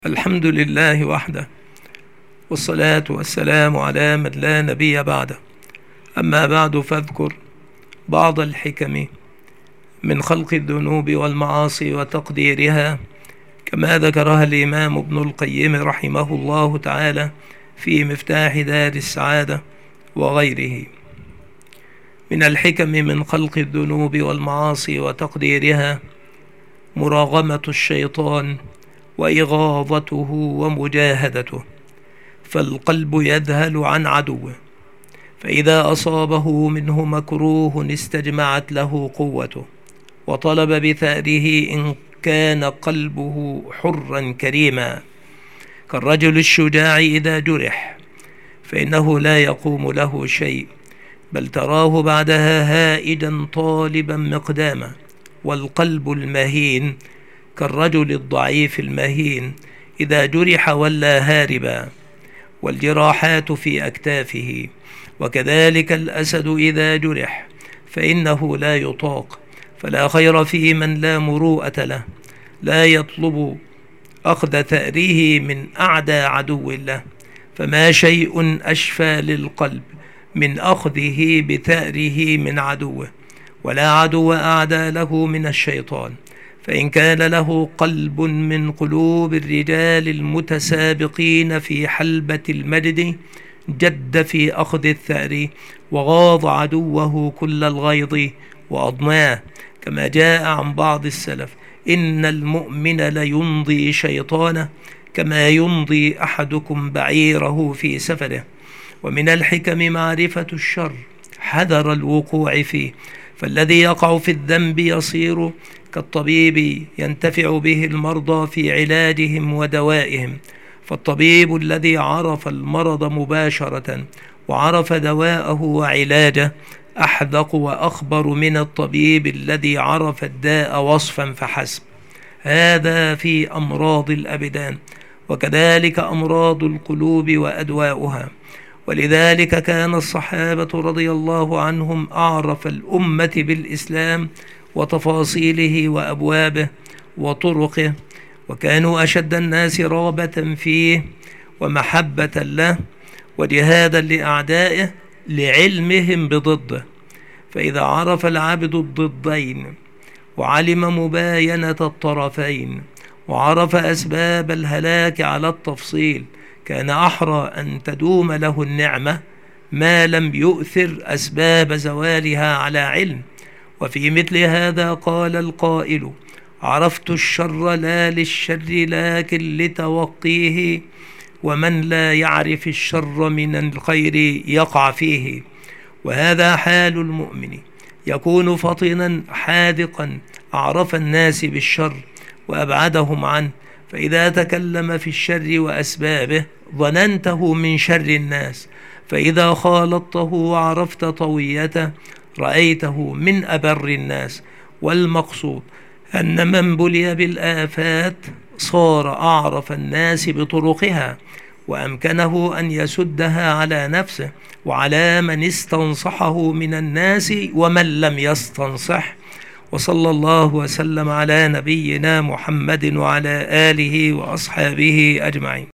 الحمد لله وحده، والصلاة والسلام على من لا نبي بعده. أما بعد، فاذكر بعض الحكم من خلق الذنوب والمعاصي وتقديرها، كما ذكرها الإمام ابن القيم رحمه الله تعالى في مفتاح دار السعادة وغيره. من الحكم من خلق الذنوب والمعاصي وتقديرها مراغمة الشيطان وإغاظته ومجاهدته، فالقلب يذهل عن عدوه، فإذا أصابه منه مكروه استجمعت له قوته وطلب بثأره إن كان قلبه حرا كريما، كالرجل الشجاع إذا جرح فإنه لا يقوم له شيء، بل تراه بعدها هائجا طالبا مقداما. والقلب المهين كالرجل الضعيف المهين إذا جرح ولا هاربا، والجراحات في أكتافه. وكذلك الأسد إذا جرح فإنه لا يطاق، فلا خير في من لا مروءة له، لا يطلب أخذ ثأره من أعدى عدو له، فما شيء أشفى للقلب من أخذه بثأره من عدوه، ولا عدو أعدى له من الشيطان. فإن كان له قلب من قلوب الرجال المتسابقين في حلبة المجد جد في أخذ الثأر وغاض عدوه كل الغيظ وأضناه، كما جاء عن بعض السلف: إن المؤمن ليمضي شيطانه كما يمضي أحدكم بعيره في سفره. ومن الحكم معرفة الشر حذر الوقوع فيه، فالذي يقع في الذنب يصير كالطبيب ينتفع به المرضى في علاجهم ودوائهم، فالطبيب الذي عرف المرض مباشرة وعرف دواءه وعلاجه أحذق وأخبر من الطبيب الذي عرف الداء وصفا فحسب. هذا في أمراض الأبدان، وكذلك أمراض القلوب وأدواؤها. ولذلك كان الصحابة رضي الله عنهم أعرف الأمة بالإسلام وتفاصيله وأبوابه وطرقه، وكانوا أشد الناس رغبة فيه ومحبة له وجهادا لأعدائه لعلمهم بضده. فإذا عرف العبد الضدين وعلم مباينة الطرفين وعرف أسباب الهلاك على التفصيل، كان أحرى أن تدوم له النعمة ما لم يؤثر أسباب زوالها على علم. وفي مثل هذا قال القائل: عرفت الشر لا للشر لكن لتوقيه، ومن لا يعرف الشر من الخير يقع فيه. وهذا حال المؤمن، يكون فطنا حاذقا أعرف الناس بالشر وأبعدهم عنه، فإذا تكلم في الشر وأسبابه ظننته من شر الناس، فإذا خالطته وعرفت طويته رأيته من أبر الناس. والمقصود أن من بلي بالآفات صار أعرف الناس بطرقها، وأمكنه أن يسدها على نفسه وعلى من استنصحه من الناس ومن لم يستنصح. وصلى الله وسلم على نبينا محمد وعلى آله وأصحابه أجمعين.